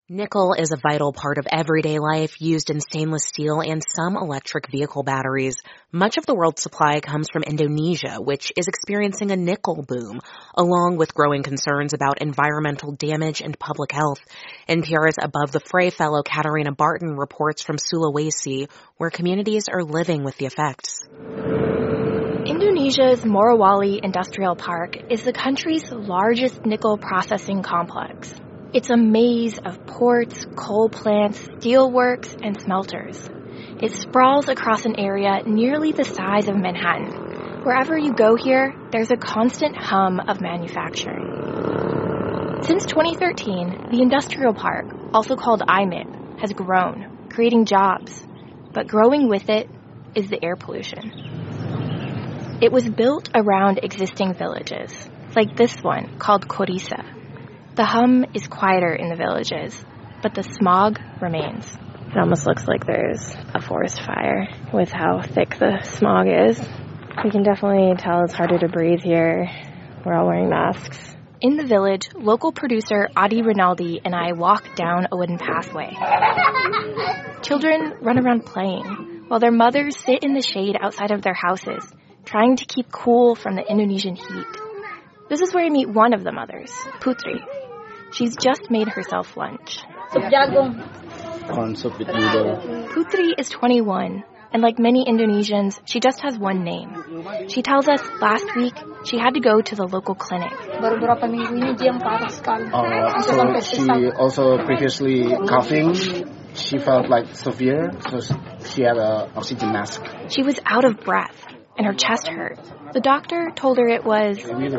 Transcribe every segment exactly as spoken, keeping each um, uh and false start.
Nickel is a vital part of everyday life, used in stainless steel and some electric vehicle batteries. Much of the world's supply comes from Indonesia, which is experiencing a nickel boom, along with growing concerns about environmental damage and public health. N P R's Above the Fray fellow Katarina Barton reports from Sulawesi, where communities are living with the effects. Indonesia's Morowali Industrial Park is the country's largest nickel processing complex. It's a maze of ports, coal plants, steelworks, and smelters. It sprawls across an area nearly the size of Manhattan. Wherever you go here, there's a constant hum of manufacturing. Since twenty thirteen, the industrial park, also called I M I P, has grown, creating jobs. But growing with it is the air pollution. It was built around existing villages, like this one called Korisa. The hum is quieter in the villages, but the smog remains. It almost looks like there's a forest fire with how thick the smog is. You can definitely tell it's harder to breathe here. We're all wearing masks. In the village, local producer Adi Rinaldi and I walk down a wooden pathway. Children run around playing, while their mothers sit in the shade outside of their houses, trying to keep cool from the Indonesian heat. This is where I meet one of the mothers, Putri. She's just made herself lunch. Corn soup with noodle. Putri is twenty-one, and like many Indonesians, she just has one name. She tells us last week she had to go to the local clinic. Uh, so she also previously coughing. She felt like severe, so she had an oxygen mask. She was out of breath, and her chest hurt. The doctor told her it was from the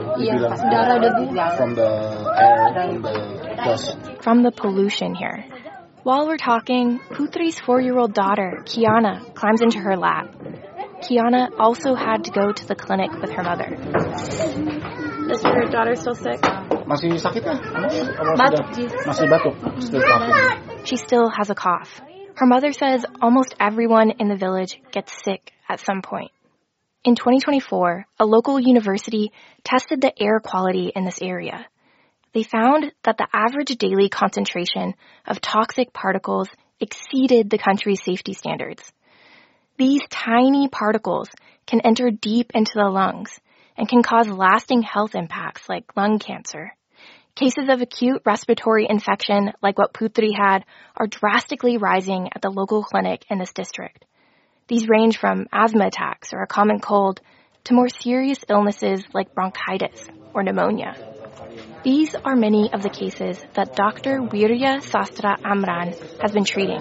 air, from the dust. From the pollution here. While we're talking, Putri's four-year-old daughter, Kiana, climbs into her lap. Kiana also had to go to the clinic with her mother. Is your daughter still sick? Masih sakit ya? Masih batuk. Still coughing. She still has a cough. Her mother says almost everyone in the village gets sick at some point. In twenty twenty-four, a local university tested the air quality in this area. They found that the average daily concentration of toxic particles exceeded the country's safety standards. These tiny particles can enter deep into the lungs and can cause lasting health impacts like lung cancer. Cases of acute respiratory infection, like what Putri had, are drastically rising at the local clinic in this district. These range from asthma attacks or a common cold to more serious illnesses like bronchitis or pneumonia. These are many of the cases that Doctor Wirya Sastra Amran has been treating.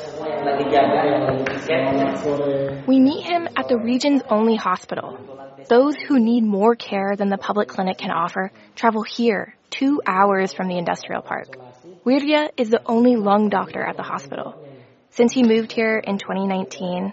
We meet him at the region's only hospital. Those who need more care than the public clinic can offer travel here, two hours from the industrial park. Wirya is the only lung doctor at the hospital. Since he moved here in twenty nineteen,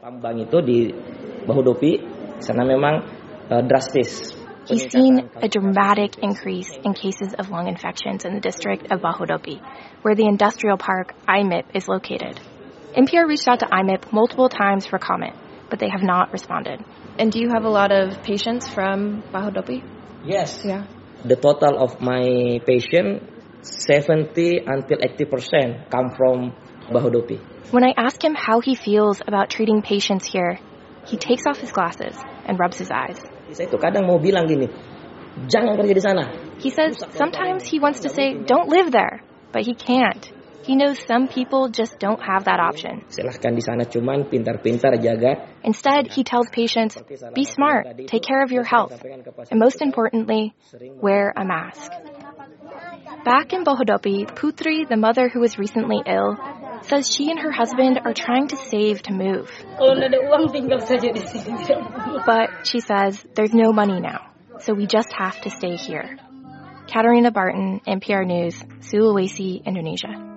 he's seen a dramatic increase in cases of lung infections in the district of Bahodopi, where the industrial park I M I P is located. N P R reached out to I M I P multiple times for comment, but they have not responded. And do you have a lot of patients from Bahodopi? Yes. Yeah. The total of my patient, seventy until eighty percent come from Bahodopi. When I ask him how he feels about treating patients here, he takes off his glasses and rubs his eyes. Saya tuh kadang mau bilang gini, jangan kerja di sana. He says sometimes he wants to say, don't live there, but he can't. He knows some people just don't have that option. Silahkan di sana cuman pintar-pintar jaga. Instead, he tells patients, be smart, take care of your health, and most importantly, wear a mask. Back in Bahodopi, Putri, the mother who was recently ill, says she and her husband are trying to save to move. But she says there's no money now, so we just have to stay here. Katarina Barton, N P R News, Sulawesi, Indonesia.